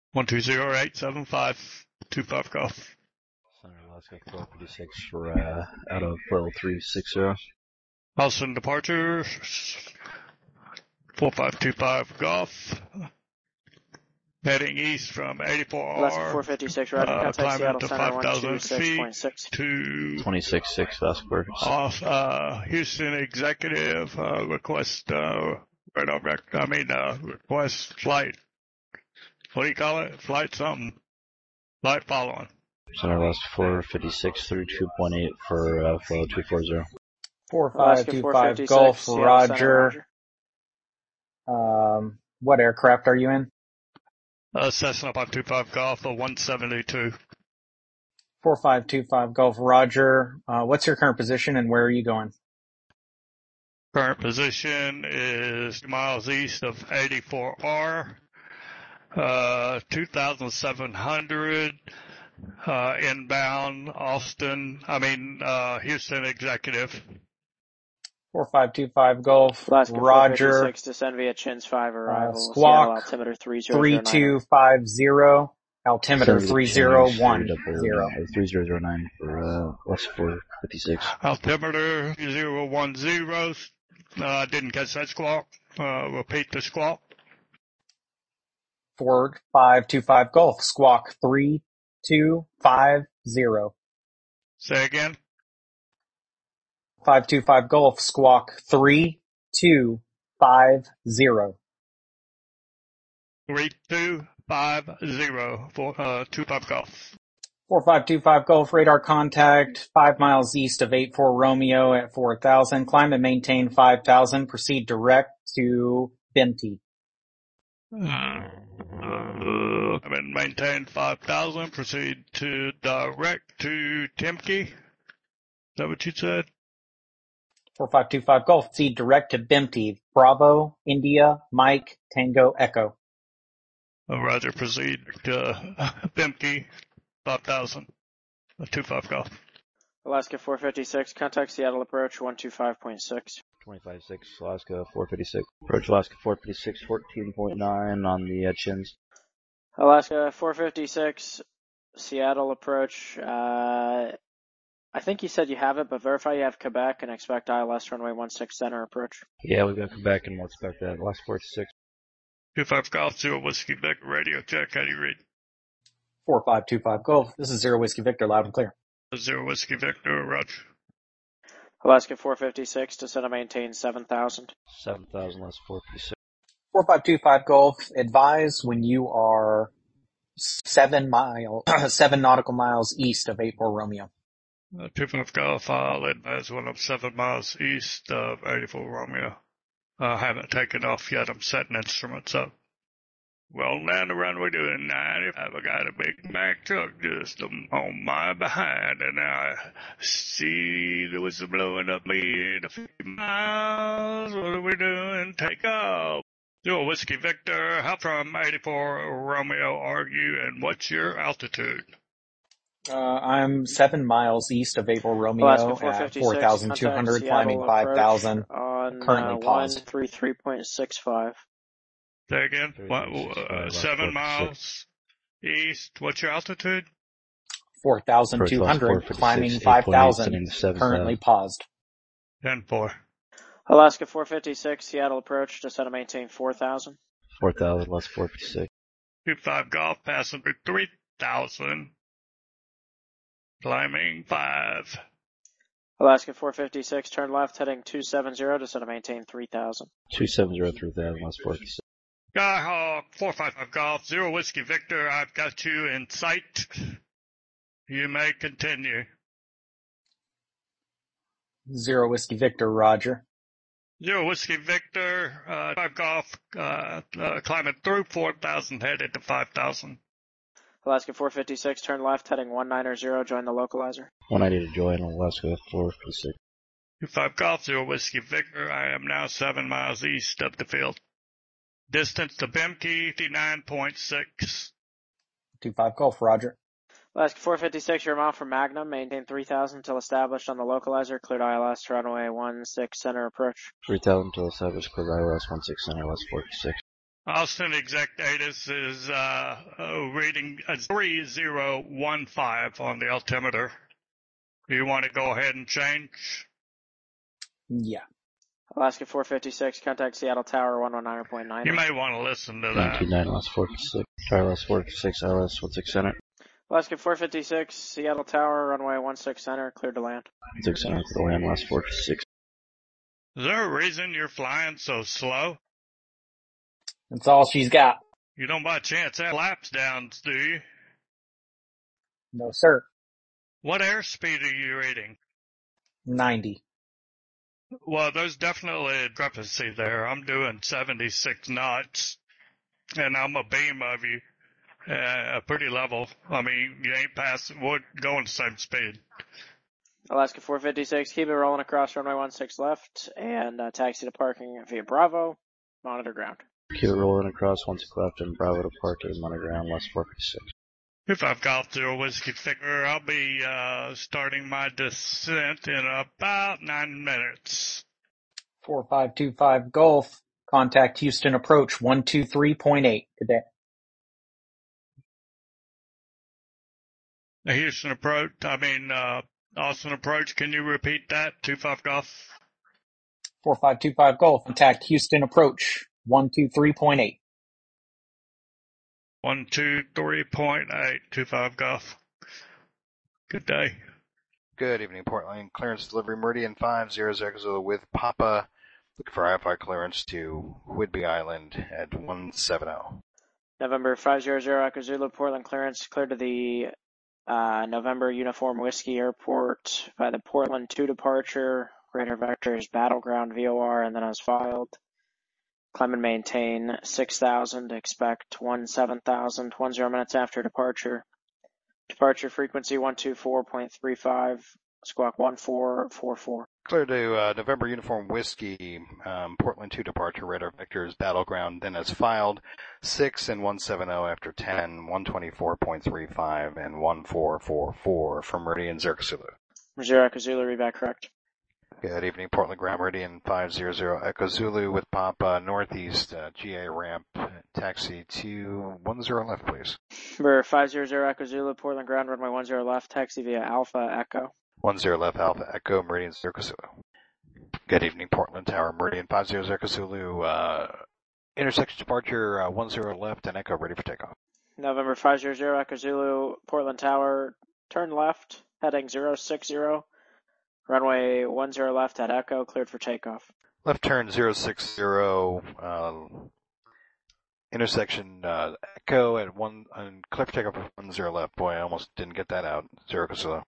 120-875-25 Golf. Center Alaska 456 for out of level 360. Austin departure 4525 Golf. Heading east from 84R. Alaska 456, Roger. Contact climbing Seattle to Center 5,000 feet 126.6. to 26.6 Alaska. Off Houston Executive request request flight. What do you call it? Flight something. Flight following. Center Alaska 456 through 2.8 for flow 240. 4525 Golf, Seattle Roger. Center, What aircraft are you in? Cessna 525 Golf, a 172. 4525 Golf, Roger. What's your current position and where are you going? Current position is 2 miles east of 84R, 2,700, inbound Houston Executive. 4525 Golf, Alaska Roger. 456, descend via Chins 5 arrival. Squawk, Seattle altimeter 3009. 3250, altimeter 3010. 3009 for Alaska 456. Altimeter 010. Didn't catch that squawk. Repeat the squawk. 4525 Golf, Squawk 3250. Say again. 525 Golf, Squawk 3250. 3250 for 25 Golf. 4525 Golf, radar contact 5 miles east of 84 Romeo at 4,000. Climb and maintain 5,000. Proceed direct to Benty. Maintain 5,000. Proceed to direct to Temke. Is that what you said? 4525 Golf, proceed direct to Benty. Bravo, India, Mike, Tango, Echo. Roger, proceed to Bemke, 5,000, 25 Golf. Alaska 456, contact Seattle approach 125.6. 25.6 Alaska 456. Approach Alaska 456, 14.9 on the Chins. Alaska 456, Seattle approach. I think you said you have it, but verify you have Quebec and expect ILS runway 16 center approach. Yeah, we've got Quebec and we'll expect that. Alaska 456. 25 Golf, 0 Whiskey Victor, radio check. How do you read? 4525 Golf, this is 0 Whiskey Victor, loud and clear. 0 Whiskey Victor, Roger. Alaska 456, descend and maintain 7,000. 7,000, Alaska 456. 4525 Golf, advise when you are 7 nautical miles east of 84 Romeo. 25 Golf, I'll advise when I'm 7 miles east of 84 Romeo. I haven't taken off yet. I'm setting instruments up. Well, down the runway doing 95. I got a Big Mac truck just on my behind, and I see the whistle blowing up me in a few miles. What are we doing? Take off. 0 Whiskey Victor, how from 84 Romeo are you, and what's your altitude? I'm 7 miles east of 84 Romeo at 4,200, climbing 5,000. Currently paused. 133.65. Say again. 7 miles east. What's your altitude? 4,200, climbing 5,000. Currently paused. 10-4. Alaska 456, Seattle approach, descend and maintain 4,000. 4,000, Alaska 456. 25 Golf, passing through 3,000. Climbing 5. Alaska 456, turn left, heading 270, descend and maintain 3,000. 270, 3,000, Alaska 456. Skyhawk 455 Golf, 0 Whiskey Victor, I've got you in sight. You may continue. 0 Whiskey Victor, Roger. 0 Whiskey Victor, 5 Golf, climbing through 4,000, headed to 5,000. Alaska 456, turn left, heading 190, join the localizer. 190 to join Alaska 456. 25 Golf, 0 Whiskey Victor, I am now 7 miles east of the field. Distance to Bemke, 59.6. 25 Golf, Roger. Alaska 456, you're a mile from Magnum, maintain 3,000 until established on the localizer, cleared ILS, runway 16 center approach. 3,000 until established, cleared ILS 16 center, Alaska 456. Austin Exec Datus is reading a 3015 on the altimeter. Do you want to go ahead and change? Yeah. Alaska 456, contact Seattle Tower 119.9. You may want to listen to that. 929 last 456. Tower last 456, ILS 16 center. Alaska 456, Seattle Tower, runway 16 center, cleared to land. 6 center for the land last 456. Is there a reason you're flying so slow? That's all she's got. You don't by chance have flaps downs, do you? No, sir. What airspeed are you reading? 90. Well, there's definitely a discrepancy there. I'm doing 76 knots, and I'm a beam of you, pretty level. I mean, you ain't passing, we're going the same speed. Alaska 456, keep it rolling across runway 16 left, and taxi to parking via Bravo, monitor ground. Keep it rolling across 16 left and Bravo to parking, monitor ground last 456. If I've got the whiskey figure, I'll be starting my descent in about 9 minutes. 4525 Golf, contact Houston approach 123.8 today. The Houston approach, Austin approach, can you repeat that? 25 Golf? 4525 Golf, contact Houston approach 123.8. 123.8, 25 Golf. Good day. Good evening, Portland. Clearance delivery Meridian 50 with Papa. Looking for IFI clearance to Whidbey Island at 170. November 500 Echo Zulu, Portland clearance cleared to the November Uniform Whiskey Airport by the Portland 2 departure. Radar vectors Battleground VOR, and then as filed. Climb and maintain 6,000, expect 17,000, 10 minutes after departure. Departure frequency 124.35, squawk 1444. Clear to November Uniform Whiskey, Portland 2 departure, radar vectors Battleground, then as filed, 6 and 170 after 10, 124.35 and 1444 from Meridian Zero Zulu. Zero Echo Zulu, read back correct. Good evening, Portland Ground Meridian 500 Echo Zulu with Papa Northeast GA ramp, taxi to 10 left, please. Number 500 Echo Zulu, Portland Ground, runway 10 left, taxi via Alpha Echo. 10 left, Alpha Echo, Meridian Zero Zulu. Good evening, Portland Tower, Meridian 50 Echo Zulu, intersection departure 10 left and Echo ready for takeoff. November 500 Echo Zulu, Portland Tower, turn left, heading 060. Runway 10 left at Echo, cleared for takeoff. Left turn 060, intersection Echo at 1, and clear for takeoff at 10 left. Boy, I almost didn't get that out. Zero Zulu.